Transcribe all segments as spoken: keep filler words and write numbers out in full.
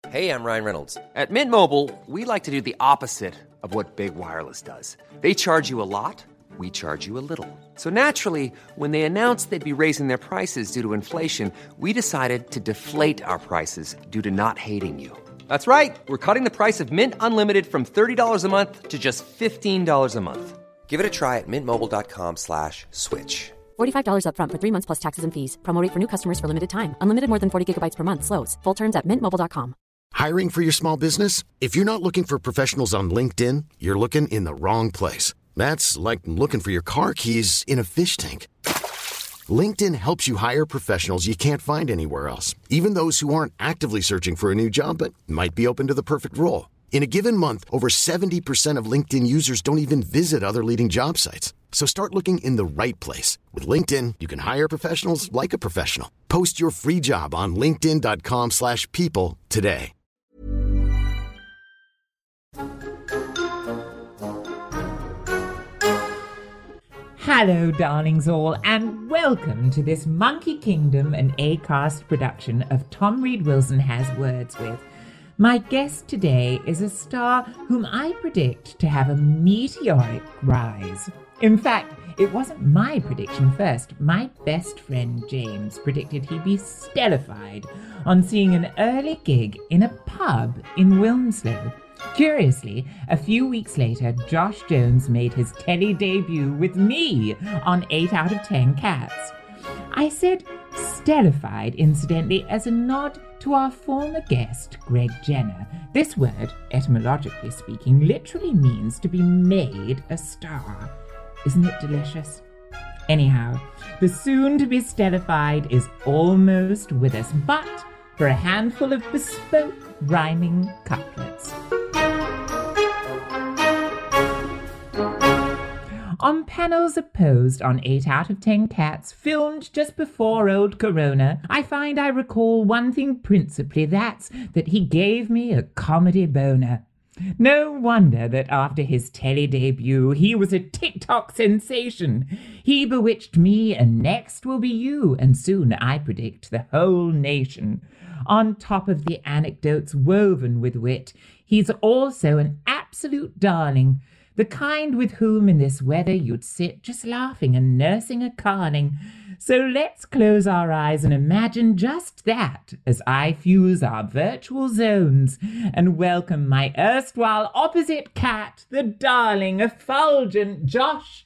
Hey, I'm Ryan Reynolds. At Mint Mobile, we like to do the opposite of what Big Wireless does. They charge you a lot, we charge you a little. So naturally, when they announced they'd be raising their prices due to inflation, we decided to deflate our prices due to not hating you. That's right. We're cutting the price of Mint Unlimited from thirty dollars a month to just fifteen dollars a month. Give it a try at mintmobile.com slash switch. forty-five dollars up front for three months plus taxes and fees. Promo rate for new customers for limited time. Unlimited more than forty gigabytes per month. Slows full terms at mint mobile dot com. Hiring for your small business? If you're not looking for professionals on LinkedIn, you're looking in the wrong place. That's like looking for your car keys in a fish tank. LinkedIn helps you hire professionals you can't find anywhere else, even those who aren't actively searching for a new job but might be open to the perfect role. In a given month, over seventy percent of LinkedIn users don't even visit other leading job sites. So start looking in the right place. With LinkedIn, you can hire professionals like a professional. Post your free job on linkedin.com slash people today. Hello, darlings all, and welcome to this Monkey Kingdom and Acast production of Tom Reed Wilson Has Words With. My guest today is a star whom I predict to have a meteoric rise. In fact, it wasn't my prediction first. My best friend James predicted he'd be stellified on seeing an early gig in a pub in Wilmslow. Curiously, a few weeks later, Josh Jones made his telly debut with me on eight out of ten Cats. I said stellified, incidentally, as a nod to our former guest, Greg Jenner. This word, etymologically speaking, literally means to be made a star. Isn't it delicious? Anyhow, the soon-to-be stellified is almost with us, but for a handful of bespoke rhyming couplets. On panels opposed on eight out of ten Cats, filmed just before old Corona, I find I recall one thing principally, that's that he gave me a comedy boner. No wonder that after his telly debut, he was a TikTok sensation. He bewitched me, and next will be you, and soon, I predict, the whole nation. On top of the anecdotes woven with wit, he's also an absolute darling, the kind with whom in this weather you'd sit just laughing and nursing a carling. So let's close our eyes and imagine just that as I fuse our virtual zones and welcome my erstwhile opposite cat, the darling, effulgent Josh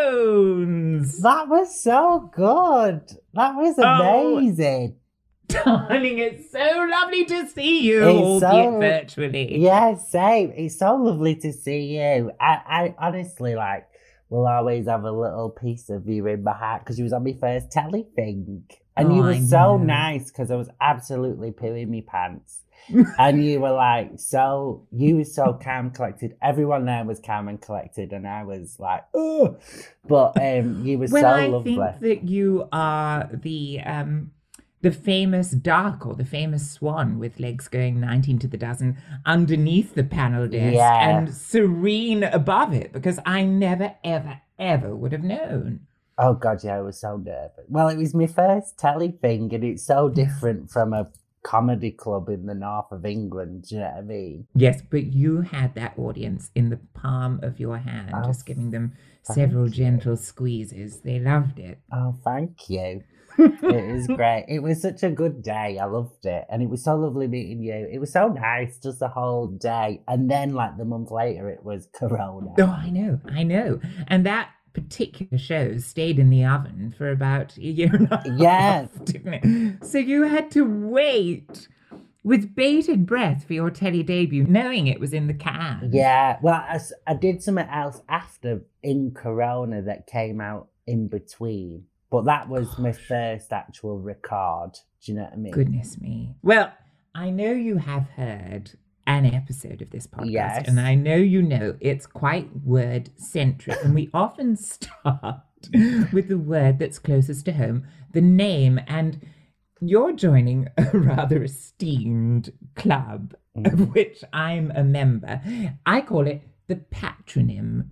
Jones. That was so good. That was amazing. Oh. Darling, it's so lovely to see you, It's albeit so- virtually. Yeah, same. It's so lovely to see you. I, I honestly, like, will always have a little piece of you in my heart because you was on my first telly thing. And Oh, you were I so know. nice because I was absolutely pooing me pants. And you were like, so, you were so calm, collected. Everyone there was calm and collected. And I was like, oh. But um, you were Well, so I lovely. think that you are the um, the famous duck or the famous swan with legs going nineteen to the dozen underneath the panel desk Yeah. and serene above it, because I never, ever, ever would have known. Oh, God, yeah, I was so nervous. Well, it was my first telly thing, and it's so different from a comedy club in the north of England, do you know what I mean? Yes, but you had that audience in the palm of your hand, Oh, just giving them thank several you. gentle squeezes. They loved it. Oh, thank you. It was great. It was such a good day. I loved it. And it was so lovely meeting you. It was so nice, just the whole day. And then, like, the month later, it was Corona. Oh, I know, I know. And that particular show stayed in the oven for about a year and a half, Yes. didn't it? So you had to wait with bated breath for your telly debut, knowing it was in the can. Yeah. Well, I, s- I did something else after in Corona that came out in between. But that was my first actual record. Do you know what I mean? Goodness me. Well, I know you have heard an episode of this podcast, Yes. and I know you know it's quite word-centric, and we often start with the word that's closest to home, the name, and you're joining a rather esteemed club, Mm. of which I'm a member. I call it the Patronym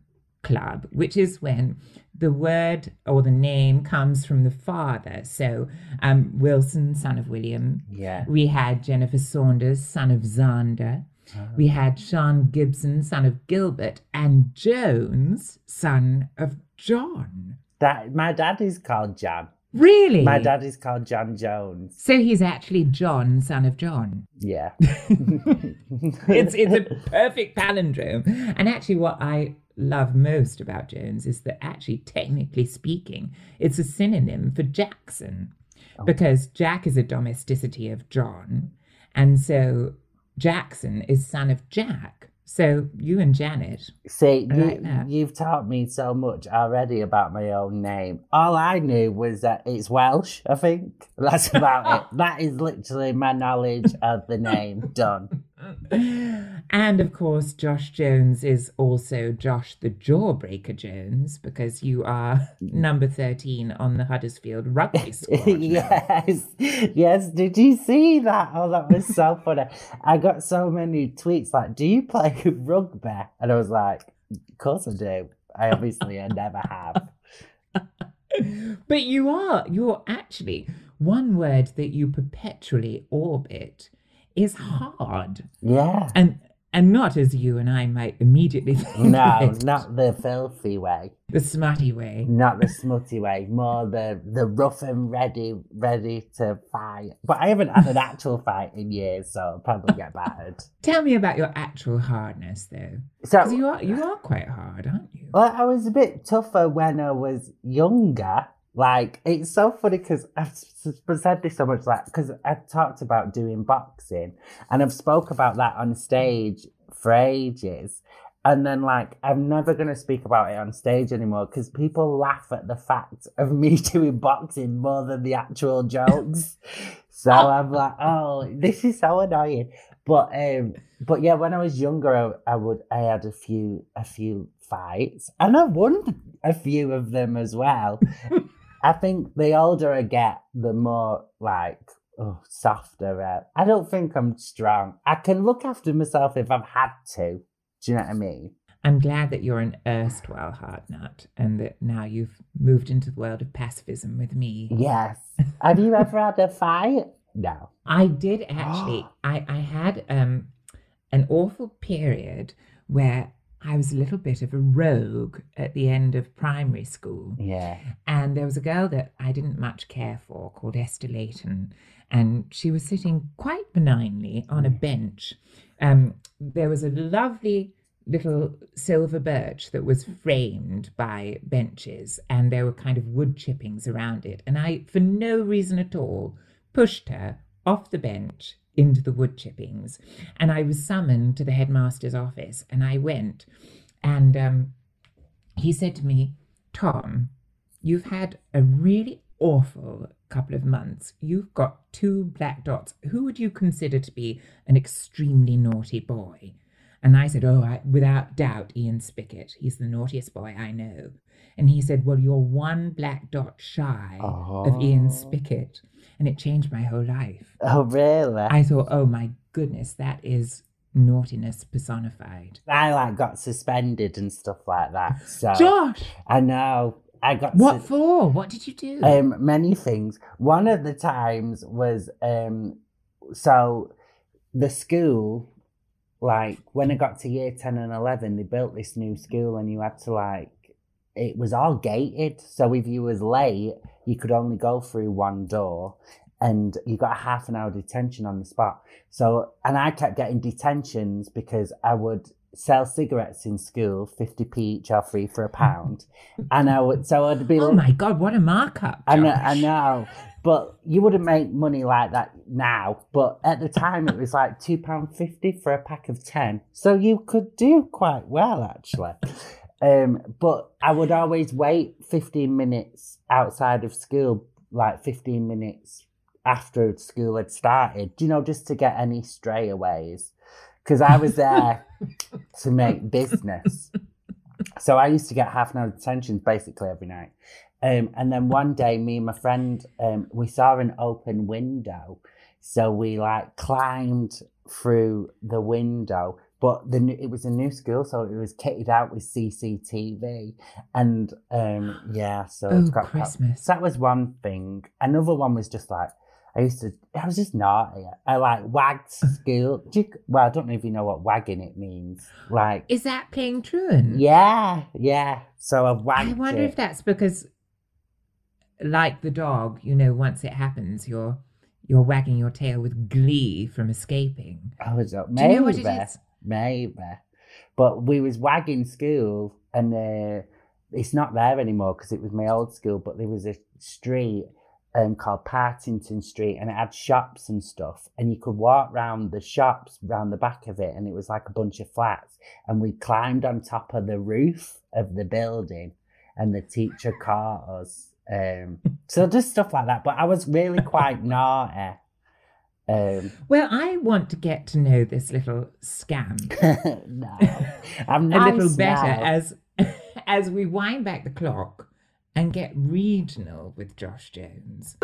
club, which is when the word or the name comes from the father. So um, Wilson, son of William. Yeah. We had Jennifer Saunders, son of Zander. Oh. We had Sean Gibson, son of Gilbert, and Jones, son of John. That my dad is called John. Really? My dad is called John Jones. So he's actually John, son of John. Yeah. it's it's a perfect palindrome. And actually what I love most about Jones is that actually, technically speaking, it's a synonym for Jackson. Oh. Because Jack is a domesticity of John. And so Jackson is son of Jack. So you and Janet. See, you, like you've taught me so much already about my own name. All I knew was that it's Welsh, I think. That's about it. That is literally my knowledge of the name. Done. And of course, Josh Jones is also Josh the Jawbreaker Jones, because you are number thirteen on the Huddersfield rugby squad. Yes, yes. Did you see that? Oh, that was so funny. I got so many tweets like, "Do you play rugby?" And I was like, "Of course I do. I obviously I never have." But you are. You're actually one word that you perpetually orbit is hard. Yeah. And and not as you and I might immediately think. No, not the filthy way. The smutty way. Not the smutty way. More the the rough and ready, ready to fight. But I haven't had an actual fight in years, so I'll probably get battered. Tell me about your actual hardness, though. So Because you are, you are quite hard, aren't you? Well, I was a bit tougher when I was younger. Like, it's so funny because I've said this so much, like, because I talked about doing boxing and I've spoke about that on stage for ages. And then, like, I'm never going to speak about it on stage anymore because people laugh at the fact of me doing boxing more than the actual jokes. So I'm like, oh, this is so annoying. But, um, but yeah, when I was younger, I, I would, I had a few, a few fights and I won a few of them as well. I think the older I get, the more, like, oh, softer. Uh, I don't think I'm strong. I can look after myself if I've had to. Do you know what I mean? I'm glad that you're an erstwhile hard nut and that now you've moved into the world of pacifism with me. Yes. Have you ever had a fight? No. I did actually. I, I had um an awful period where I was a little bit of a rogue at the end of primary school. Yeah. And there was a girl that I didn't much care for called Esther Layton. And she was sitting quite benignly on a bench. Um, there was a lovely little silver birch that was framed by benches. And there were kind of wood chippings around it. And I, for no reason at all, pushed her off the bench into the wood chippings. And I was summoned to the headmaster's office and I went and um, he said to me, Tom, you've had a really awful couple of months. You've got two black dots. Who would you consider to be an extremely naughty boy? And I said, oh, I, without doubt, Ian Spickett. He's the naughtiest boy I know. And he said, well, you're one black dot shy oh. of Ian Spickett. And it changed my whole life. Oh, really? I thought, oh, my goodness, that is naughtiness personified. I, like, got suspended and stuff like that. So Josh! I know. I got What su- for? What did you do? Um, many things. One of the times was, um, so the school, like, when I got to year ten and eleven, they built this new school and you had to, like, it was all gated. So if you was late, you could only go through one door and you got a half an hour detention on the spot. So, and I kept getting detentions because I would sell cigarettes in school, fifty p each or free for a pound. And I would, so I'd be oh like, my God, what a markup. I know, Josh. I know, but you wouldn't make money like that now. But at the time, it was like two pounds fifty for a pack of ten. So you could do quite well, actually. Um, but I would always wait fifteen minutes outside of school, like fifteen minutes after school had started, you know, just to get any strayaways. Because I was there to make business. So I used to get half an hour detention basically every night. Um, and then one day, me and my friend, um, we saw an open window. So we like climbed through the window, but the it was a new school, so it was kitted out with C C T V, and um, yeah, so oh, it's got Christmas. So that was one thing. Another one was just like I used to. I was just naughty. I like wagged school. Do you, well, I don't know if you know what wagging it means. Like, is that playing truant? Yeah, yeah. So I wagged. I wonder it. if that's because, like the dog, you know, once it happens, you're you're wagging your tail with glee from escaping. I was up. Do Maybe, you know what it is? Maybe. But we was wagging school, and uh, it's not there anymore because it was my old school. But there was a street um, called Partington Street, and it had shops and stuff, and you could walk round the shops round the back of it, and it was like a bunch of flats, and we climbed on top of the roof of the building, and the teacher caught us. Um, so just stuff like that. But I was really quite naughty. Um, well, I want to get to know this little scam no, I'm a nice little better now. as as we wind back the clock and get regional with Josh Jones.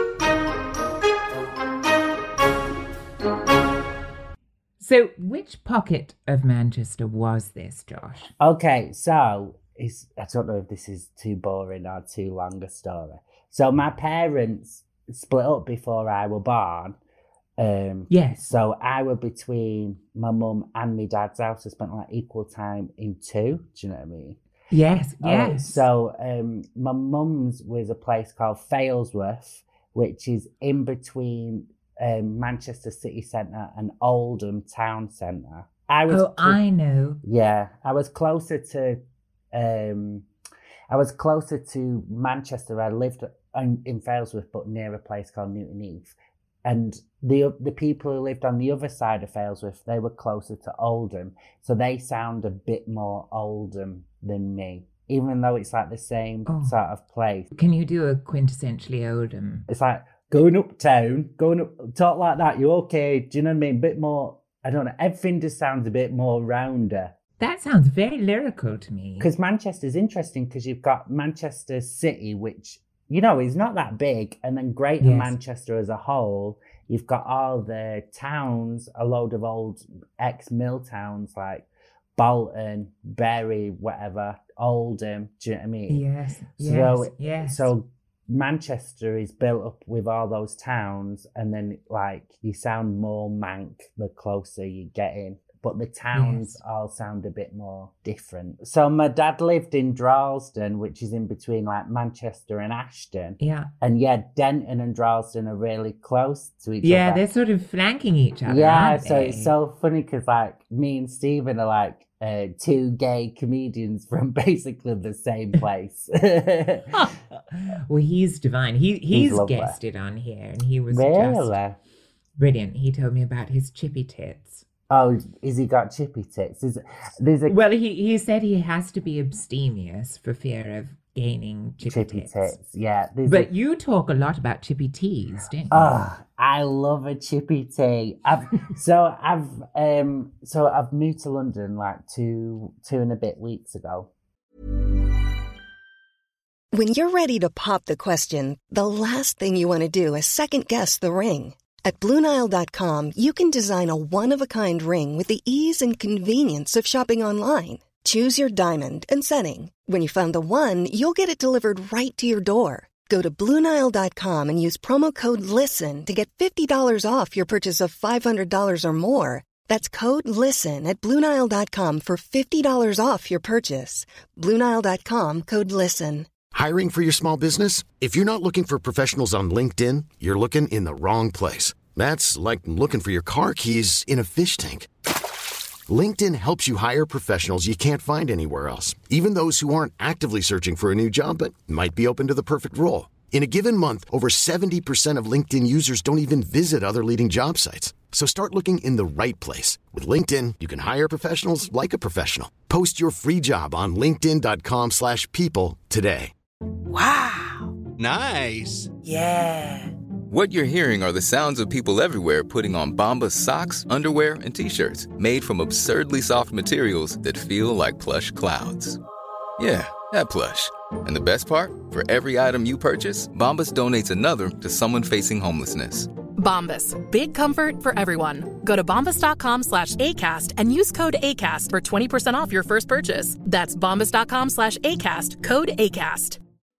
So, which pocket of Manchester was this, Josh? Okay, so it's, I don't know if this is too boring or too long a story. So my parents split up before I was born. Um, yes. So I was between my mum and my dad's house. I spent like equal time in two. Do you know what I mean? Yes, yes. Uh, so um, my mum's was a place called Failsworth, which is in between um, Manchester City Centre and Oldham Town Centre. I was. Oh, I know. Yeah, I was closer to. Um, I was closer to Manchester. I lived in, in Failsworth, but near a place called Newton Heath. And the the people who lived on the other side of Failsworth, they were closer to Oldham, so they sound a bit more Oldham than me, even though it's like the same oh. sort of place. Can you do a quintessentially Oldham? It's like going uptown, going up, talk like that. You okay? Do you know what I mean? A bit more. I don't know. Everything just sounds a bit more rounder. That sounds very lyrical to me. Because Manchester's interesting because you've got Manchester City, which, you know, is not that big. And then Greater yes. Manchester as a whole, you've got all the towns, a load of old ex-mill towns like Bolton, Bury, whatever, Oldham. Do you know what I mean? Yes, so, yes, yes. So Manchester is built up with all those towns, and then, like, you sound more mank the closer you get in. But the towns yes. all sound a bit more different. So my dad lived in Droylsden, which is in between like Manchester and Ashton. Yeah. And yeah, Denton and Droylsden are really close to each yeah, other. Yeah, they're sort of flanking each other. Yeah, aren't so they? it's so funny because like me and Stephen are like uh, two gay comedians from basically the same place. Well, he's divine. He he's, he's guested on here, and he was really? just brilliant. He told me about his chippy tits. Oh, is he got chippy tits? Is, there's a... Well, he, he said he has to be abstemious for fear of gaining chippy, chippy tits. tits. Yeah. But a... you talk a lot about chippy teas, don't you? Oh, I love a chippy tea. I've, so I've um so I've moved to London like two two and a bit weeks ago. When you're ready to pop the question, the last thing you want to do is second guess the ring. At Blue Nile dot com, you can design a one-of-a-kind ring with the ease and convenience of shopping online. Choose your diamond and setting. When you find the one, you'll get it delivered right to your door. Go to Blue Nile dot com and use promo code LISTEN to get fifty dollars off your purchase of five hundred dollars or more. That's code LISTEN at Blue Nile dot com for fifty dollars off your purchase. Blue Nile dot com, code LISTEN. Hiring for your small business? If you're not looking for professionals on LinkedIn, you're looking in the wrong place. That's like looking for your car keys in a fish tank. LinkedIn helps you hire professionals you can't find anywhere else, even those who aren't actively searching for a new job but might be open to the perfect role. In a given month, over seventy percent of LinkedIn users don't even visit other leading job sites. So start looking in the right place. With LinkedIn, you can hire professionals like a professional. Post your free job on linkedin dot com slash people today. Wow. Nice. Yeah. What you're hearing are the sounds of people everywhere putting on Bombas socks, underwear, and T-shirts made from absurdly soft materials that feel like plush clouds. Yeah, that plush. And the best part? For every item you purchase, Bombas donates another to someone facing homelessness. Bombas. Big comfort for everyone. Go to bombas.com slash ACAST and use code ACAST for twenty percent off your first purchase. That's bombas.com slash ACAST. Code ACAST.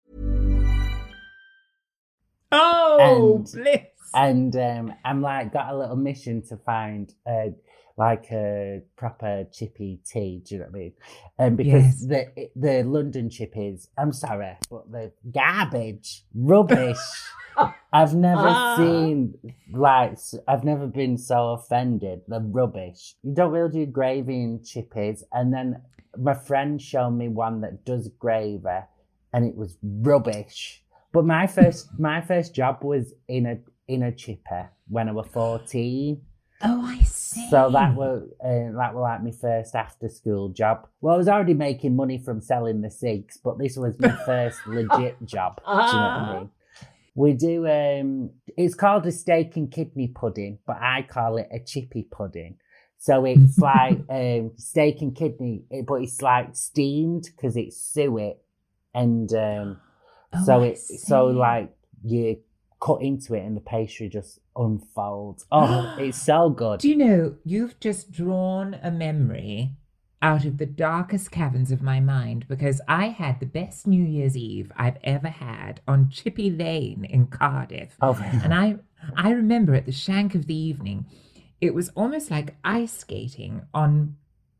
Oh, and, bliss. And um, I'm like, got a little mission to find uh, like a proper chippy tea, do you know what I mean? Um, because yes. the the London chippies, I'm sorry, but the garbage, rubbish. I've never ah. seen, like, I've never been so offended. The rubbish. You don't really do gravy in chippies. And then my friend showed me one that does gravy, and it was rubbish. But my first my first job was in a in a chippy when I was fourteen. Oh, I see. So that was uh, that was like my first after school job. Well, I was already making money from selling the cigs, but this was my first legit job. Do you know what I mean? We do, um, it's called a steak and kidney pudding, but I call it a chippy pudding. So it's like um, steak and kidney, but it's like steamed because it's suet. And um, oh, so it's so like you cut into it and the pastry just unfolds. Oh, it's so good. Do you know, you've just drawn a memory out of the darkest caverns of my mind, because I had the best New Year's Eve I've ever had on Chippy Lane in Cardiff. Oh, and I I remember at the shank of the evening, it was almost like ice skating on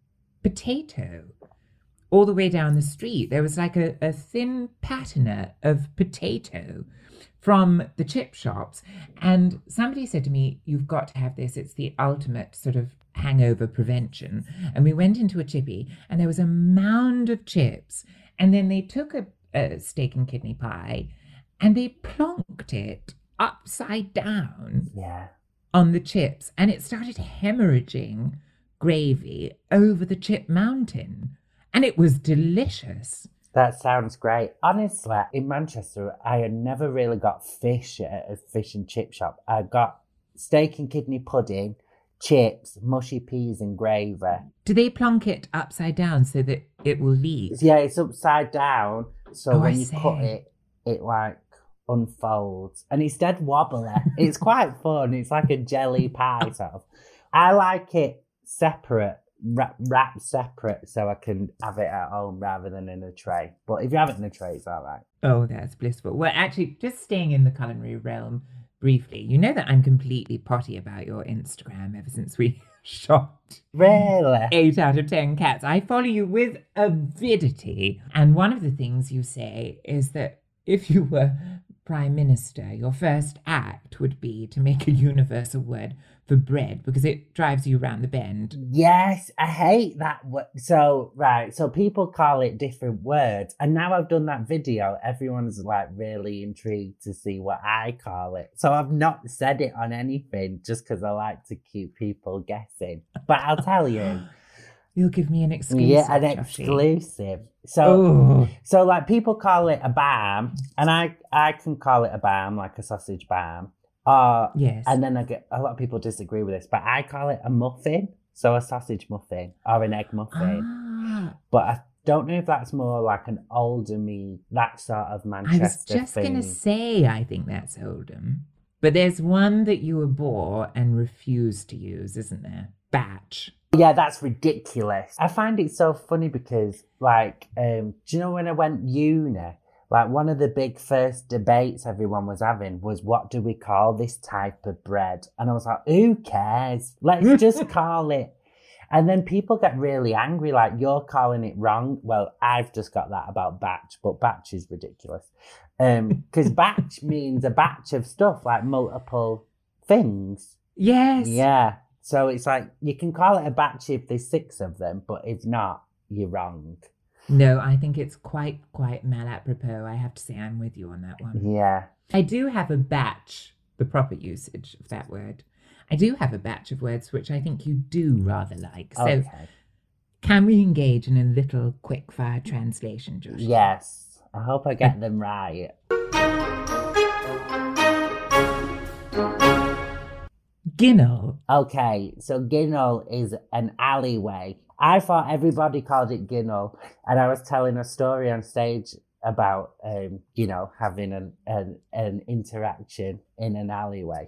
potato all the way down the street. There was like a, a thin patina of potato from the chip shops. And somebody said to me, you've got to have this. It's the ultimate sort of hangover prevention. And we went into a chippy and there was a mound of chips. And then they took a, a steak and kidney pie and they plonked it upside down yeah. on the chips. And it started hemorrhaging gravy over the chip mountain. And it was delicious. That sounds great. Honestly, in Manchester, I had never really got fish at a fish and chip shop. I got steak and kidney pudding, chips, mushy peas and gravy. Do they plonk it upside down so that it will leak? Yeah, it's upside down. So oh, when I you see. cut it, it like unfolds. And it's dead wobbly. It's quite fun. It's like a jelly pie sort of. I like it separate. Wrap, wrap separate so I can have it at home rather than in a tray. But if you have it in a tray, it's all right. Oh, that's blissful. Well, actually, just staying in the culinary realm briefly, you know that I'm completely potty about your Instagram ever since we shot really eight out of ten cats. I follow you with avidity. And one of the things you say is that if you were Prime Minister, your first act would be to make a universal word for bread because it drives you around the bend. Yes, I hate that word. So, right, so people call it different words. And now I've done that video, everyone's like really intrigued to see what I call it. So I've not said it on anything just because I like to keep people guessing. But I'll tell you. You'll give me an exclusive. Yeah, an Joshie. exclusive. So, Ooh. so like people call it a bam, and I, I can call it a bam, like a sausage bam. Uh, yes. And then I get a lot of people disagree with this, but I call it a muffin, so a sausage muffin or an egg muffin. Ah. But I don't know if that's more like an Oldham-y, that sort of Manchester I was just thing. going to say, I think that's Oldham. But there's one that you abhor and refuse to use, isn't there? Batch. Yeah, that's ridiculous. I find it so funny because, like, um, do you know when I went uni, like one of the big first debates everyone was having was, what do we call this type of bread? And I was like, who cares? Let's just call it. And then people get really angry, like, you're calling it wrong. Well, I've just got that about batch, but batch is ridiculous. Because um, batch means a batch of stuff, like multiple things. Yes. Yeah. So it's like, you can call it a batch if there's six of them, but if not, you're wrong. No, I think it's quite, quite mal apropos. I have to say I'm with you on that one. Yeah. I do have a batch, the proper usage of that word. I do have a batch of words which I think you do rather like. So okay. Can we engage in a little quick-fire translation, Josh? Yes. I hope I get them right. Ginnel. Okay, so Ginnel is an alleyway. I thought everybody called it ginnel, and I was telling a story on stage about, um, you know, having an, an an interaction in an alleyway.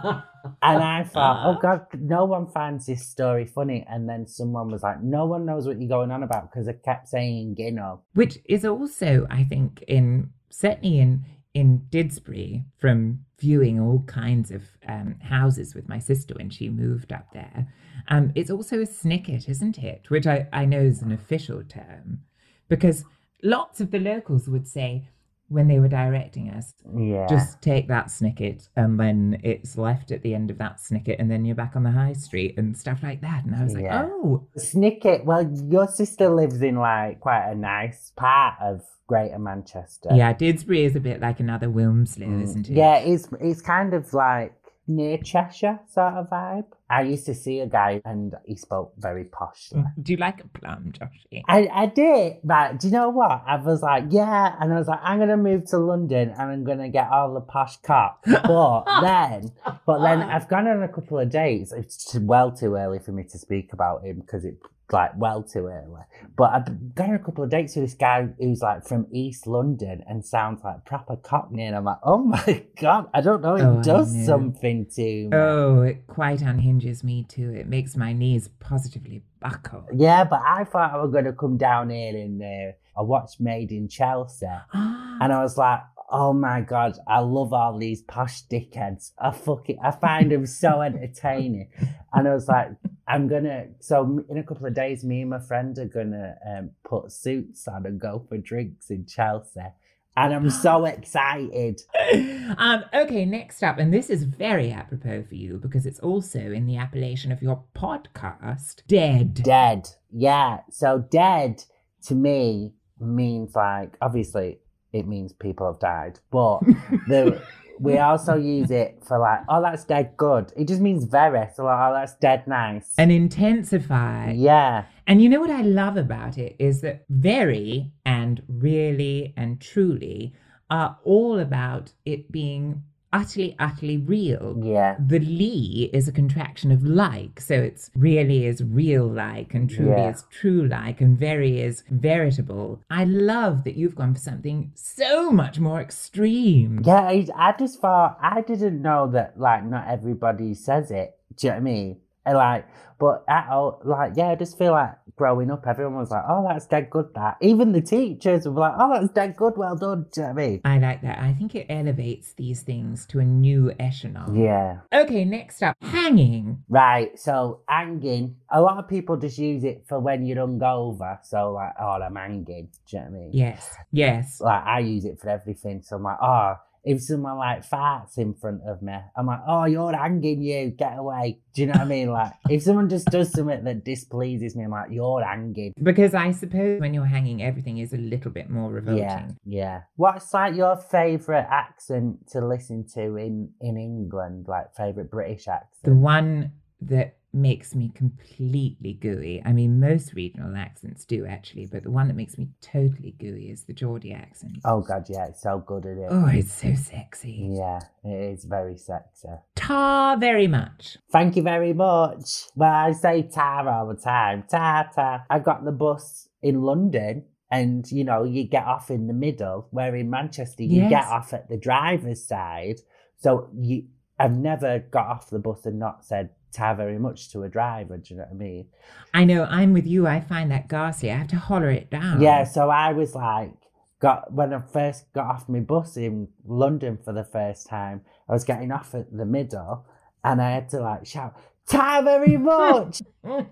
And I thought, oh God, no one finds this story funny. And then someone was like, no one knows what you're going on about because I kept saying ginnel. Which is also, I think, in certainly in in Didsbury, from viewing all kinds of um, houses with my sister when she moved up there, um, it's also a snicket, isn't it? Which I, I know is an official term, because lots of the locals would say when they were directing us, yeah. just take that snicket and then it's left at the end of that snicket and then you're back on the high street and stuff like that. And I was like, yeah. oh. Snicket, well, your sister lives in like quite a nice part of Greater Manchester. Yeah, Didsbury is a bit like another Wilmslow, mm. isn't it? Yeah, it's it's kind of like near Cheshire sort of vibe. I used to see a guy and he spoke very poshly. Do you like a plum, Joshy? I, I did, but do you know what? I was like, yeah, and I was like, I'm going to move to London and I'm going to get all the posh cops. But then, but then I've gone on a couple of dates. It's well too early for me to speak about him because it's like well too early. But I've gone on a couple of dates with this guy who's like from East London and sounds like proper Cockney. And I'm like, oh my God, I don't know. It oh, does something to me. Oh, it quite unhinges me too. It makes my knees positively buckle. Yeah, but I thought I was going to come down here and uh, I watched Made in Chelsea. And I was like, oh my God, I love all these posh dickheads. I fucking, I find them so entertaining. And I was like, I'm going to, so in a couple of days, me and my friend are going to um, put suits on and go for drinks in Chelsea. And I'm so excited. Um, okay, next up, and this is very apropos for you because it's also in the appellation of your podcast, Dead. Dead, yeah. So dead to me means like, obviously, it means people have died. But the we also use it for like, oh, that's dead good. It just means very. So like, oh, that's dead nice. And intensify. Yeah. And you know what I love about it is that very and really and truly are all about it being utterly, utterly real. Yeah. The Lee is a contraction of like. So it's really is real like and truly Yeah. is true like and very is veritable. I love that you've gone for something so much more extreme. Yeah, I, I just thought, I didn't know that like not everybody says it. Do you know what I mean? And like, but at all, like, yeah, I just feel like growing up, everyone was like, oh, that's dead good, that. Even the teachers were like, oh, that's dead good, well done. Do you know what I mean? I like that. I think it elevates these things to a new echelon. Yeah. Okay, next up, hanging. Right, so hanging, a lot of people just use it for when you're hungover. So like, oh, I'm hanging. Do you know what I mean? Yes, yes. Like, I use it for everything. So I'm like, oh, if someone like farts in front of me, I'm like, oh, you're hanging, you, get away. Do you know what I mean? Like, if someone just does something that displeases me, I'm like, you're hanging. Because I suppose when you're hanging, everything is a little bit more revolting. Yeah, yeah. What's like your favourite accent to listen to in, in England? Like, favourite British accent? The one that makes me completely gooey. I mean, most regional accents do actually, but the one that makes me totally gooey is the Geordie accent. Oh God, yeah, it's so good at it. Oh, it's so sexy. Yeah, it is very sexy. Ta very much. Thank you very much. Well, I say ta all the time. Ta ta. I got the bus in London and, you know, you get off in the middle, where in Manchester you Yes. get off at the driver's side. So you, I've never got off the bus and not said ta very much to a driver, do you know what I mean? I know, I'm with you. I find that ghastly. I have to holler it down. Yeah, so I was like, got when I first got off my bus in London for the first time, I was getting off at the middle and I had to like shout, ta very much!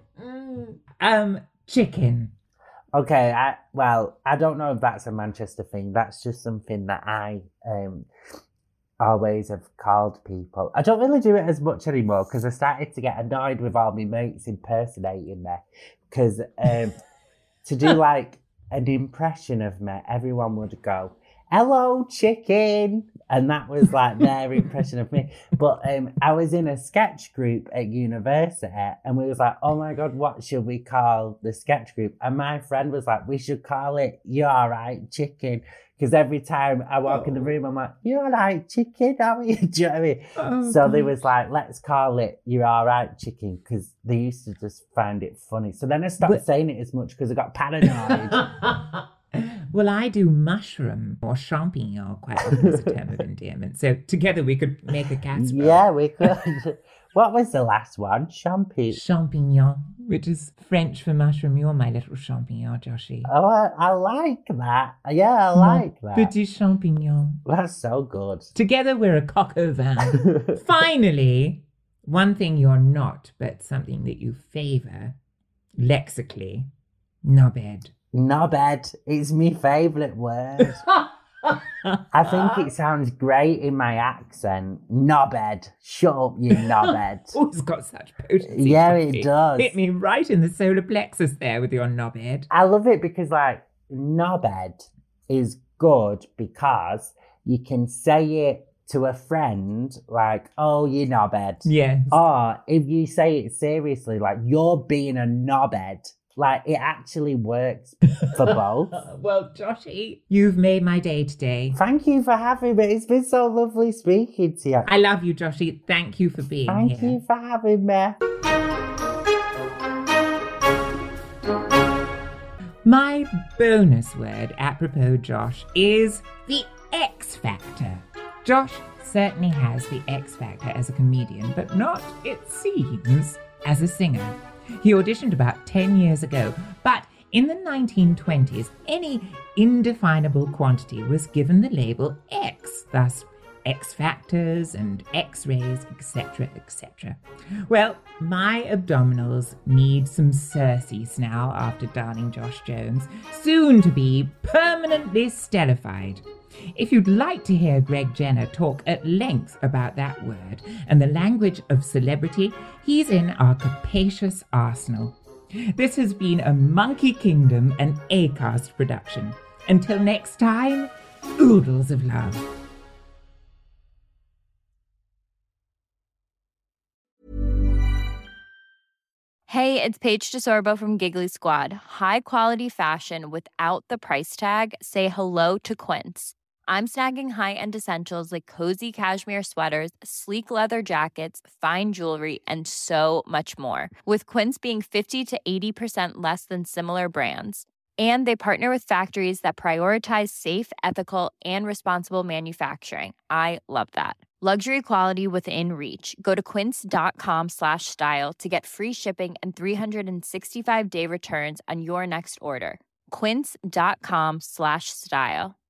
um, chicken. Okay, I well, I don't know if that's a Manchester thing. That's just something that I um always have called people. I don't really do it as much anymore because I started to get annoyed with all my mates impersonating me. Because um, to do like an impression of me, everyone would go, hello, chicken. And that was like their impression of me. But um, I was in a sketch group at university and we was like, oh my God, what should we call the sketch group? And my friend was like, we should call it You Alright Chicken. Because every time I walk oh. in the room, I'm like, you're like chicken, are you? Do you know what I mean? Oh, so gosh. They was like, let's call it You're All Right Chicken, because they used to just find it funny. So then I stopped but... saying it as much because I got paranoid. Well, I do mushroom or champignon quite often as a term of endearment. So together we could make a casserole. Yeah, we could. What was the last one? Champignon. Champignon, which is French for mushroom. You're my little champignon, Joshy. Oh, I, I like that. Yeah, I like Mon that. Petit champignon. That's so good. Together we're a coq au vin. Finally, one thing you're not, but something that you favour, lexically, knobhead. Knobhead is my favourite word. I think it sounds great in my accent. Knobhead. Shut up, you knobhead. Oh, it's got such potency. Yeah, it does. Hit me right in the solar plexus there with your knobhead. I love it because, like, knobhead is good because you can say it to a friend, like, oh, you knobhead. Yes. Or if you say it seriously, like, you're being a knobhead. Like, it actually works for both. Well, Joshy, you've made my day today. Thank you for having me. It's been so lovely speaking to you. I love you, Joshy. Thank you for being Thank here. Thank you for having me. My bonus word, apropos Josh, is the X Factor. Josh certainly has the X Factor as a comedian, but not, it seems, as a singer. He auditioned about ten years ago, but in the nineteen twenties, any indefinable quantity was given the label X, thus X Factors and X-rays, et cetera, et cetera. Well, my abdominals need some Circes now after darling Josh Jones, soon to be permanently stellified. If you'd like to hear Greg Jenner talk at length about that word and the language of celebrity, he's in our capacious arsenal. This has been a Monkey Kingdom and Acast production. Until next time, oodles of love. Hey, it's Paige DeSorbo from Giggly Squad. High quality fashion without the price tag. Say hello to Quince. I'm snagging high-end essentials like cozy cashmere sweaters, sleek leather jackets, fine jewelry, and so much more. With Quince being fifty to eighty percent less than similar brands. And they partner with factories that prioritize safe, ethical, and responsible manufacturing. I love that. Luxury quality within reach. Go to quince.com slash style to get free shipping and three sixty-five day returns on your next order. Quince.com slash style.